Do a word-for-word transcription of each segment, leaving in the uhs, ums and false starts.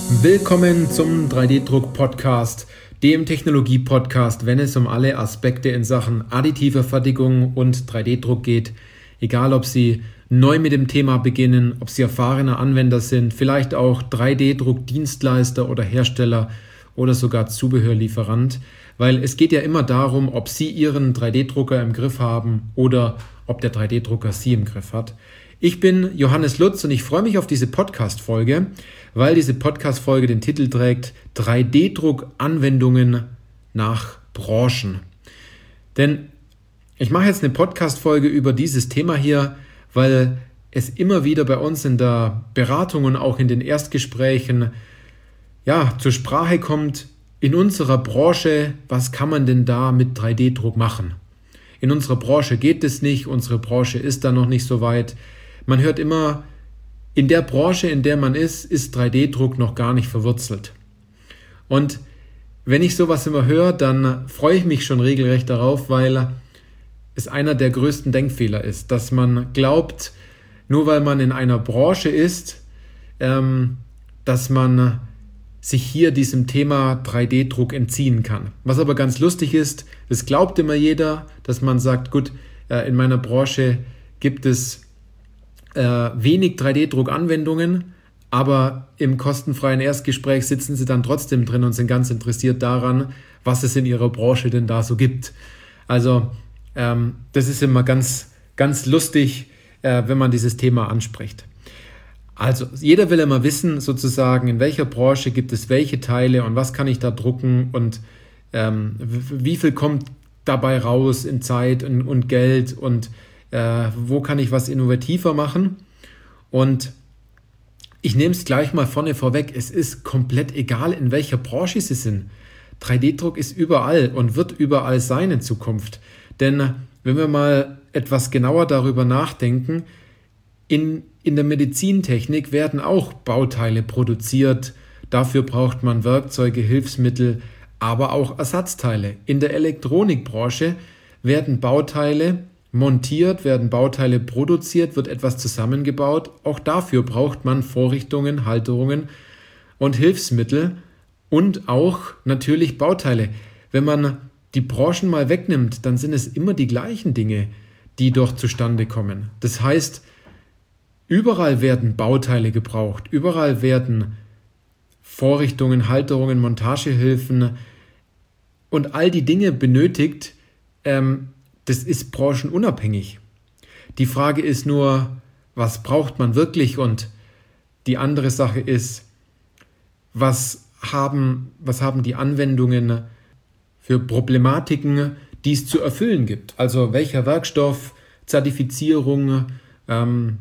Willkommen zum drei D Druck Podcast, dem Technologie-Podcast, wenn es um alle Aspekte in Sachen additive Fertigung und drei D Druck geht. Egal, ob Sie neu mit dem Thema beginnen, ob Sie erfahrene Anwender sind, vielleicht auch drei D Druck Dienstleister oder Hersteller oder sogar Zubehörlieferant, weil es geht ja immer darum, ob Sie Ihren drei D Drucker im Griff haben oder ob der drei D Drucker Sie im Griff hat. Ich bin Johannes Lutz und ich freue mich auf diese Podcast-Folge, weil diese Podcast-Folge den Titel trägt drei D Druck Anwendungen nach Branchen. Denn ich mache jetzt eine Podcast-Folge über dieses Thema hier, weil es immer wieder bei uns in der Beratung und auch in den Erstgesprächen ja, zur Sprache kommt, in unserer Branche, was kann man denn da mit drei D Druck machen? In unserer Branche geht es nicht, unsere Branche ist da noch nicht so weit. Man hört immer, in der Branche, in der man ist, ist drei D Druck noch gar nicht verwurzelt. Und wenn ich sowas immer höre, dann freue ich mich schon regelrecht darauf, weil es einer der größten Denkfehler ist, dass man glaubt, nur weil man in einer Branche ist, ähm, dass man sich hier diesem Thema drei D Druck entziehen kann. Was aber ganz lustig ist, es glaubt immer jeder, dass man sagt, gut, äh, in meiner Branche gibt es äh, wenig drei D Druck Anwendungen, aber im kostenfreien Erstgespräch sitzen sie dann trotzdem drin und sind ganz interessiert daran, was es in ihrer Branche denn da so gibt. Also ähm, das ist immer ganz, ganz lustig, äh, wenn man dieses Thema anspricht. Also jeder will immer wissen, sozusagen, in welcher Branche gibt es welche Teile und was kann ich da drucken und ähm, wie viel kommt dabei raus in Zeit und, und Geld und äh, wo kann ich was innovativer machen. Und ich nehme es gleich mal vorne vorweg, es ist komplett egal, in welcher Branche Sie sind. drei D Druck ist überall und wird überall sein in Zukunft. Denn wenn wir mal etwas genauer darüber nachdenken, in, in der Medizintechnik werden auch Bauteile produziert. Dafür braucht man Werkzeuge, Hilfsmittel, aber auch Ersatzteile. In der Elektronikbranche werden Bauteile montiert, werden Bauteile produziert, wird etwas zusammengebaut. Auch dafür braucht man Vorrichtungen, Halterungen und Hilfsmittel und auch natürlich Bauteile. Wenn man die Branchen mal wegnimmt, dann sind es immer die gleichen Dinge, die dort zustande kommen. Das heißt, überall werden Bauteile gebraucht, überall werden Vorrichtungen, Halterungen, Montagehilfen und all die Dinge benötigt. Ähm, das ist branchenunabhängig. Die Frage ist nur, was braucht man wirklich? Und die andere Sache ist, was haben, was haben die Anwendungen für Problematiken, die es zu erfüllen gibt? Also welcher Werkstoff, Zertifizierung, ähm,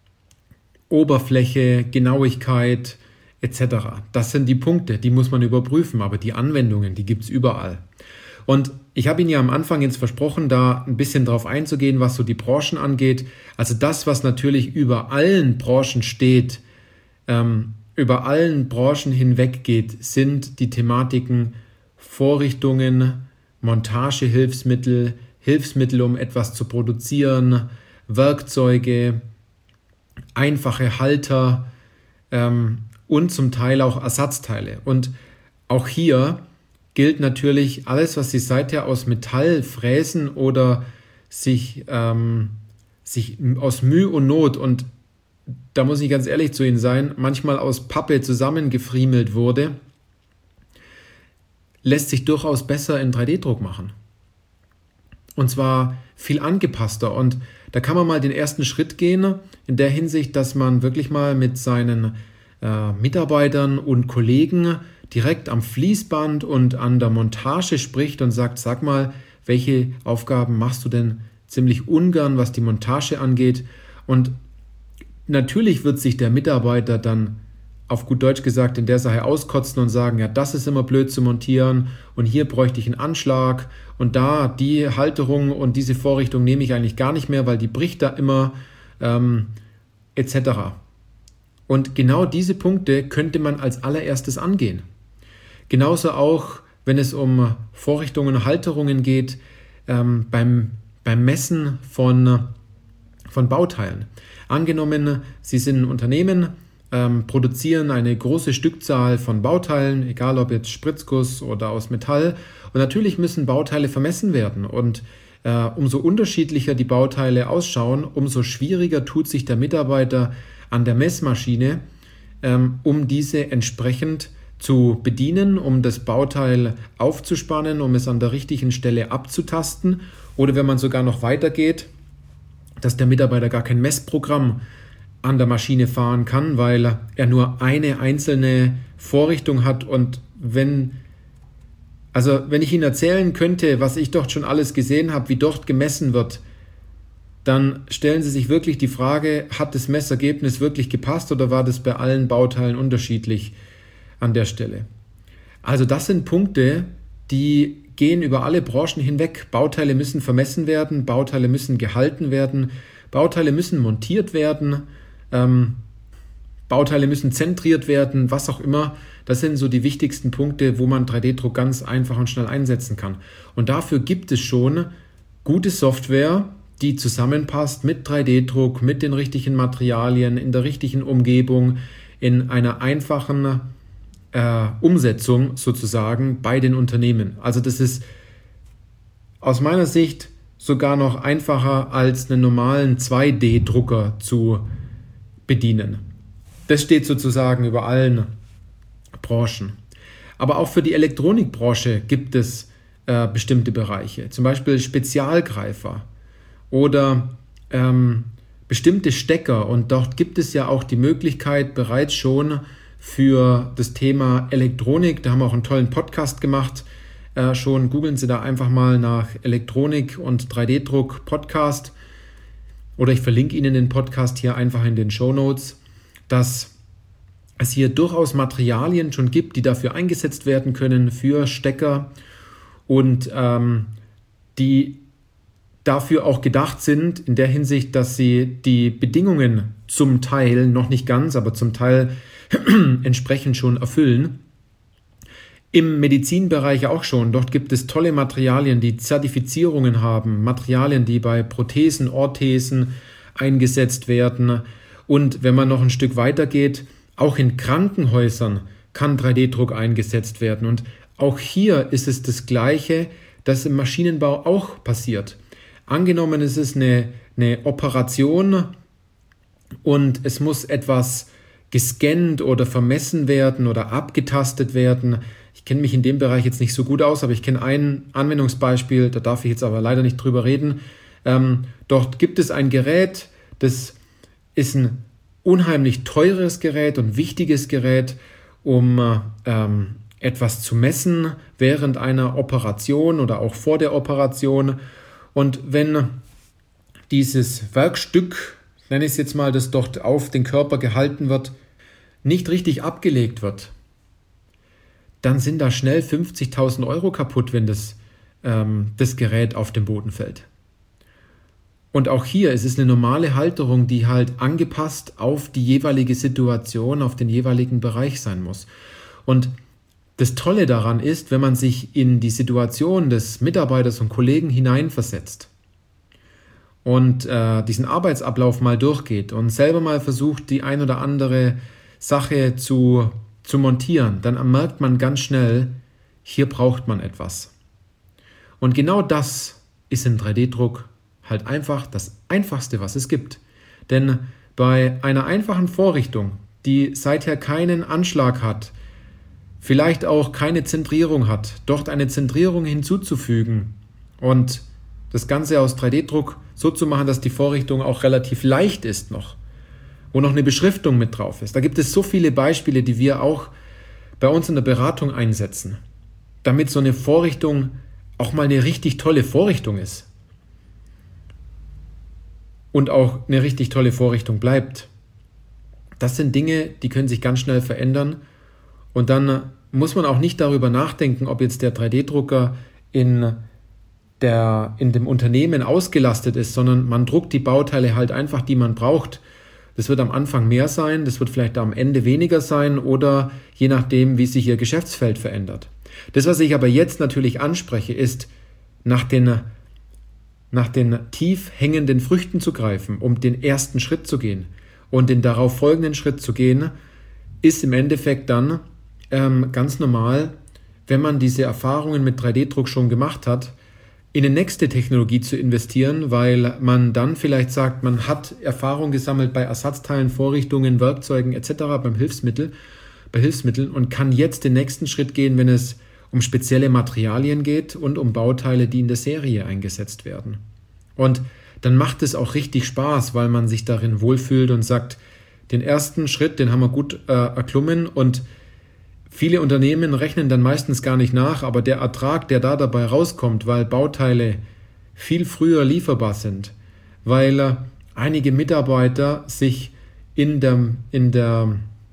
Oberfläche, Genauigkeit et cetera. Das sind die Punkte, die muss man überprüfen, aber die Anwendungen, die gibt es überall. Und ich habe Ihnen ja am Anfang jetzt versprochen, da ein bisschen drauf einzugehen, was so die Branchen angeht. Also das, was natürlich über allen Branchen steht, ähm, über allen Branchen hinweg geht, sind die Thematiken Vorrichtungen, Montagehilfsmittel, Hilfsmittel, um etwas zu produzieren, Werkzeuge, einfache Halter ähm, und zum Teil auch Ersatzteile. Und auch hier gilt natürlich, alles, was Sie seither aus Metall fräsen oder sich, ähm, sich aus Mühe und Not, und da muss ich ganz ehrlich zu Ihnen sein, manchmal aus Pappe zusammengefriemelt wurde, lässt sich durchaus besser in drei D Druck machen. Und zwar viel angepasster. Und da kann man mal den ersten Schritt gehen, in der Hinsicht, dass man wirklich mal mit seinen äh, Mitarbeitern und Kollegen direkt am Fließband und an der Montage spricht und sagt, sag mal, welche Aufgaben machst du denn ziemlich ungern, was die Montage angeht? Und natürlich wird sich der Mitarbeiter dann auf gut Deutsch gesagt in der Sache auskotzen und sagen, ja, das ist immer blöd zu montieren und hier bräuchte ich einen Anschlag und da die Halterung und diese Vorrichtung nehme ich eigentlich gar nicht mehr, weil die bricht da immer ähm, et cetera. Und genau diese Punkte könnte man als allererstes angehen. Genauso auch, wenn es um Vorrichtungen und Halterungen geht, ähm, beim, beim Messen von, von Bauteilen. Angenommen, Sie sind ein Unternehmen, ähm, produzieren eine große Stückzahl von Bauteilen, egal ob jetzt Spritzguss oder aus Metall. Und natürlich müssen Bauteile vermessen werden. Und äh, umso unterschiedlicher die Bauteile ausschauen, umso schwieriger tut sich der Mitarbeiter an der Messmaschine, ähm, um diese entsprechend zu bedienen, um das Bauteil aufzuspannen, um es an der richtigen Stelle abzutasten. Oder wenn man sogar noch weitergeht, dass der Mitarbeiter gar kein Messprogramm an der Maschine fahren kann, weil er nur eine einzelne Vorrichtung hat. Und wenn, also wenn ich Ihnen erzählen könnte, was ich dort schon alles gesehen habe, wie dort gemessen wird, dann stellen Sie sich wirklich die Frage, hat das Messergebnis wirklich gepasst oder war das bei allen Bauteilen unterschiedlich an der Stelle? Also das sind Punkte, die gehen über alle Branchen hinweg. Bauteile müssen vermessen werden, Bauteile müssen gehalten werden, Bauteile müssen montiert werden, ähm, Bauteile müssen zentriert werden, was auch immer. Das sind so die wichtigsten Punkte, wo man drei D Druck ganz einfach und schnell einsetzen kann. Und dafür gibt es schon gute Software, die zusammenpasst mit drei D Druck, mit den richtigen Materialien, in der richtigen Umgebung, in einer einfachen äh, Umsetzung sozusagen bei den Unternehmen. Also das ist aus meiner Sicht sogar noch einfacher als einen normalen zwei D Drucker zu bedienen. Das steht sozusagen über allen Branchen. Aber auch für die Elektronikbranche gibt es äh, bestimmte Bereiche, zum Beispiel Spezialgreifer oder ähm, bestimmte Stecker. Und dort gibt es ja auch die Möglichkeit bereits schon für das Thema Elektronik, da haben wir auch einen tollen Podcast gemacht, äh, schon googeln Sie da einfach mal nach Elektronik und drei D Druck Podcast oder ich verlinke Ihnen den Podcast hier einfach in den Shownotes, dass es hier durchaus Materialien schon gibt, die dafür eingesetzt werden können für Stecker und ähm, die dafür auch gedacht sind in der Hinsicht, dass sie die Bedingungen zum Teil, noch nicht ganz, aber zum Teil entsprechend schon erfüllen. Im Medizinbereich auch schon. Dort gibt es tolle Materialien, die Zertifizierungen haben, Materialien, die bei Prothesen, Orthesen eingesetzt werden. Und wenn man noch ein Stück weiter geht, auch in Krankenhäusern kann drei D Druck eingesetzt werden. Und auch hier ist es das Gleiche, das im Maschinenbau auch passiert. Angenommen, es ist eine, eine Operation und es muss etwas gescannt oder vermessen werden oder abgetastet werden. Ich kenne mich in dem Bereich jetzt nicht so gut aus, aber ich kenne ein Anwendungsbeispiel, da darf ich jetzt aber leider nicht drüber reden. Ähm, dort gibt es ein Gerät, das ist ein unheimlich teures Gerät und wichtiges Gerät, um ähm, etwas zu messen während einer Operation oder auch vor der Operation. Und wenn dieses Werkstück, nenne ich es jetzt mal, das dort auf den Körper gehalten wird, nicht richtig abgelegt wird, dann sind da schnell fünfzigtausend Euro kaputt, wenn das, ähm, das Gerät auf den Boden fällt. Und auch hier ist es eine normale Halterung, die halt angepasst auf die jeweilige Situation, auf den jeweiligen Bereich sein muss. Und das Tolle daran ist, wenn man sich in die Situation des Mitarbeiters und Kollegen hineinversetzt und äh, diesen Arbeitsablauf mal durchgeht und selber mal versucht, die ein oder andere Sache zu, zu montieren, dann merkt man ganz schnell, hier braucht man etwas. Und genau das ist in drei D Druck halt einfach das Einfachste, was es gibt. Denn bei einer einfachen Vorrichtung, die seither keinen Anschlag hat, vielleicht auch keine Zentrierung hat, dort eine Zentrierung hinzuzufügen und das Ganze aus drei D Druck so zu machen, dass die Vorrichtung auch relativ leicht ist noch, wo noch eine Beschriftung mit drauf ist. Da gibt es so viele Beispiele, die wir auch bei uns in der Beratung einsetzen, damit so eine Vorrichtung auch mal eine richtig tolle Vorrichtung ist und auch eine richtig tolle Vorrichtung bleibt. Das sind Dinge, die können sich ganz schnell verändern. Und dann muss man auch nicht darüber nachdenken, ob jetzt der drei D Drucker in, der, in dem Unternehmen ausgelastet ist, sondern man druckt die Bauteile halt einfach, die man braucht. Das wird am Anfang mehr sein, das wird vielleicht am Ende weniger sein oder je nachdem, wie sich Ihr Geschäftsfeld verändert. Das, was ich aber jetzt natürlich anspreche, ist, nach den, nach den tief hängenden Früchten zu greifen, um den ersten Schritt zu gehen und den darauf folgenden Schritt zu gehen ist im Endeffekt dann ähm, ganz normal, wenn man diese Erfahrungen mit drei D Druck schon gemacht hat, in eine nächste Technologie zu investieren, weil man dann vielleicht sagt, man hat Erfahrung gesammelt bei Ersatzteilen, Vorrichtungen, Werkzeugen et cetera, beim Hilfsmittel, bei Hilfsmitteln und kann jetzt den nächsten Schritt gehen, wenn es um spezielle Materialien geht und um Bauteile, die in der Serie eingesetzt werden. Und dann macht es auch richtig Spaß, weil man sich darin wohlfühlt und sagt, den ersten Schritt, den haben wir gut äh, erklommen und viele Unternehmen rechnen dann meistens gar nicht nach, aber der Ertrag, der da dabei rauskommt, weil Bauteile viel früher lieferbar sind, weil äh, einige Mitarbeiter sich in der, in der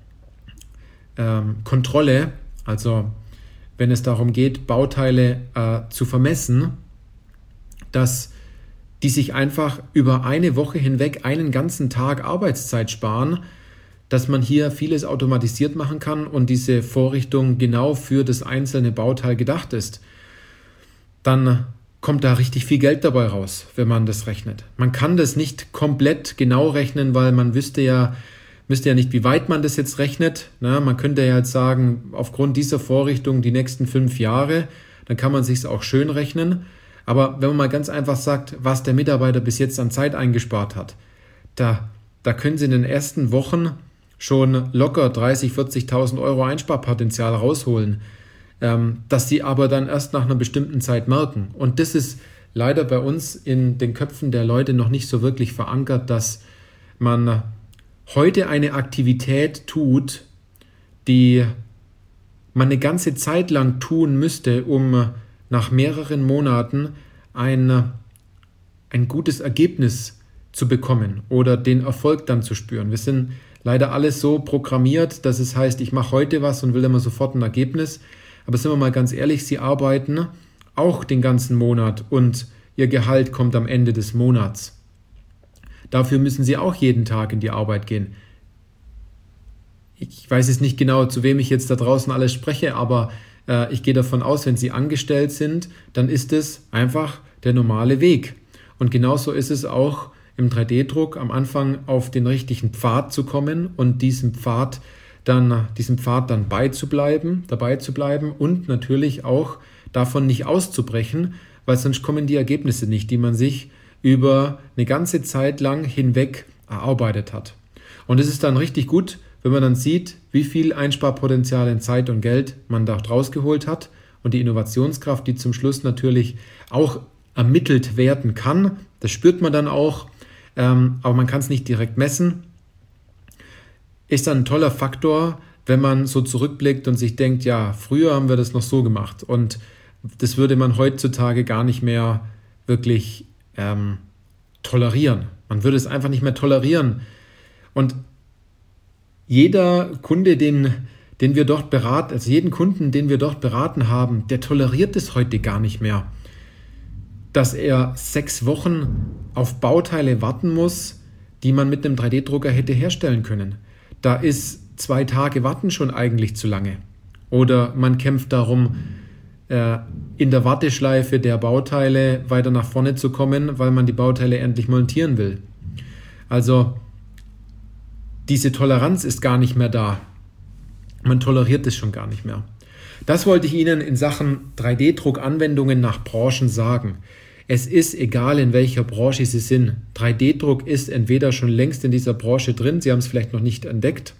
ähm, Kontrolle, also wenn es darum geht, Bauteile äh, zu vermessen, dass die sich einfach über eine Woche hinweg einen ganzen Tag Arbeitszeit sparen, dass man hier vieles automatisiert machen kann und diese Vorrichtung genau für das einzelne Bauteil gedacht ist, dann kommt da richtig viel Geld dabei raus, wenn man das rechnet. Man kann das nicht komplett genau rechnen, weil man wüsste ja, müsste ja nicht, wie weit man das jetzt rechnet. Na, man könnte ja jetzt sagen, aufgrund dieser Vorrichtung die nächsten fünf Jahre, dann kann man sich auch schön rechnen. Aber wenn man mal ganz einfach sagt, was der Mitarbeiter bis jetzt an Zeit eingespart hat, da, da können Sie in den ersten Wochen schon locker dreißigtausend, vierzigtausend Euro Einsparpotenzial rausholen, ähm, dass Sie aber dann erst nach einer bestimmten Zeit merken. Und das ist leider bei uns in den Köpfen der Leute noch nicht so wirklich verankert, dass man heute eine Aktivität tut, die man eine ganze Zeit lang tun müsste, um nach mehreren Monaten ein, ein gutes Ergebnis zu bekommen oder den Erfolg dann zu spüren. Wir sind leider alles so programmiert, dass es heißt, ich mache heute was und will immer sofort ein Ergebnis. Aber sind wir mal ganz ehrlich, Sie arbeiten auch den ganzen Monat und Ihr Gehalt kommt am Ende des Monats. Dafür müssen Sie auch jeden Tag in die Arbeit gehen. Ich weiß jetzt nicht genau, zu wem ich jetzt da draußen alles spreche, aber äh, ich gehe davon aus, wenn Sie angestellt sind, dann ist es einfach der normale Weg. Und genauso ist es auch im drei D Druck am Anfang auf den richtigen Pfad zu kommen und diesem Pfad dann, diesem Pfad dann beizubleiben, dabei zu bleiben und natürlich auch davon nicht auszubrechen, weil sonst kommen die Ergebnisse nicht, die man sich über eine ganze Zeit lang hinweg erarbeitet hat. Und es ist dann richtig gut, wenn man dann sieht, wie viel Einsparpotenzial in Zeit und Geld man da rausgeholt hat und die Innovationskraft, die zum Schluss natürlich auch ermittelt werden kann. Das spürt man dann auch, ähm, aber man kann es nicht direkt messen. Ist dann ein toller Faktor, wenn man so zurückblickt und sich denkt, ja, früher haben wir das noch so gemacht und das würde man heutzutage gar nicht mehr wirklich ähm, tolerieren. Man würde es einfach nicht mehr tolerieren. Und jeder Kunde, den, den wir dort beraten, also jeden Kunden, den wir dort beraten haben, der toleriert es heute gar nicht mehr, dass er sechs Wochen auf Bauteile warten muss, die man mit einem drei D Drucker hätte herstellen können. Da ist zwei Tage Warten schon eigentlich zu lange. Oder man kämpft darum, äh, in der Warteschleife der Bauteile weiter nach vorne zu kommen, weil man die Bauteile endlich montieren will. Also diese Toleranz ist gar nicht mehr da. Man toleriert es schon gar nicht mehr. Das wollte ich Ihnen in Sachen drei D Druck-Anwendungen nach Branchen sagen. Es ist egal, in welcher Branche Sie sind. drei D Druck ist entweder schon längst in dieser Branche drin, Sie haben es vielleicht noch nicht entdeckt,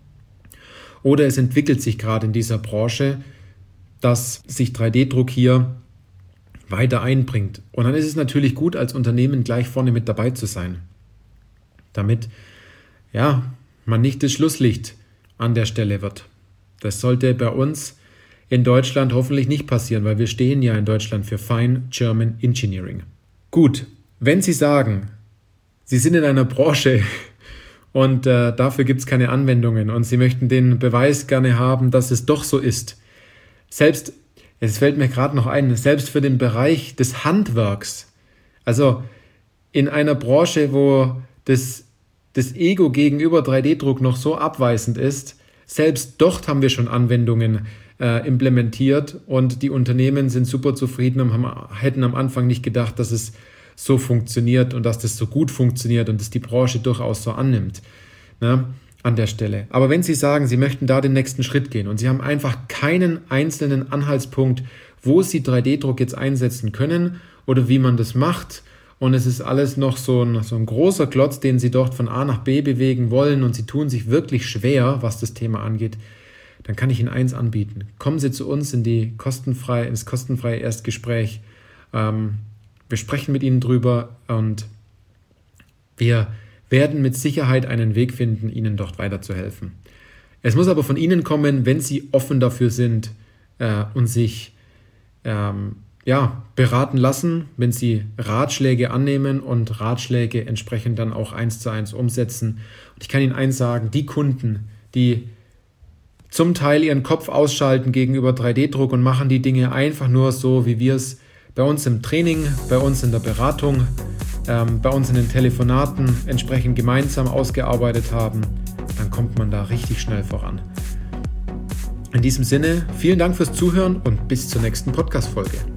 oder es entwickelt sich gerade in dieser Branche, dass sich drei D Druck hier weiter einbringt. Und dann ist es natürlich gut, als Unternehmen gleich vorne mit dabei zu sein, damit ja, man nicht das Schlusslicht an der Stelle wird. Das sollte bei uns in Deutschland hoffentlich nicht passieren, weil wir stehen ja in Deutschland für Fine German Engineering. Gut, wenn Sie sagen, Sie sind in einer Branche und äh, dafür gibt es keine Anwendungen und Sie möchten den Beweis gerne haben, dass es doch so ist, selbst, es fällt mir gerade noch ein, selbst für den Bereich des Handwerks, also in einer Branche, wo das das Ego gegenüber drei D Druck noch so abweisend ist, selbst dort haben wir schon Anwendungen äh, implementiert und die Unternehmen sind super zufrieden und haben, hätten am Anfang nicht gedacht, dass es so funktioniert und dass das so gut funktioniert und dass die Branche durchaus so annimmt. Ja? an der Stelle. Aber wenn Sie sagen, Sie möchten da den nächsten Schritt gehen und Sie haben einfach keinen einzelnen Anhaltspunkt, wo Sie drei D Druck jetzt einsetzen können oder wie man das macht, und es ist alles noch so ein, so ein großer Klotz, den Sie dort von A nach B bewegen wollen und Sie tun sich wirklich schwer, was das Thema angeht, dann kann ich Ihnen eins anbieten. Kommen Sie zu uns in die kostenfrei, ins kostenfreie Erstgespräch. Ähm, wir sprechen mit Ihnen drüber und wir werden mit Sicherheit einen Weg finden, Ihnen dort weiterzuhelfen. Es muss aber von Ihnen kommen, wenn Sie offen dafür sind äh, und sich ähm, ja, beraten lassen, wenn Sie Ratschläge annehmen und Ratschläge entsprechend dann auch eins zu eins umsetzen. Und ich kann Ihnen eins sagen, die Kunden, die zum Teil ihren Kopf ausschalten gegenüber drei D Druck und machen die Dinge einfach nur so, wie wir es bei uns im Training, bei uns in der Beratung, ähm, bei uns in den Telefonaten entsprechend gemeinsam ausgearbeitet haben, dann kommt man da richtig schnell voran. In diesem Sinne, vielen Dank fürs Zuhören und bis zur nächsten Podcast-Folge.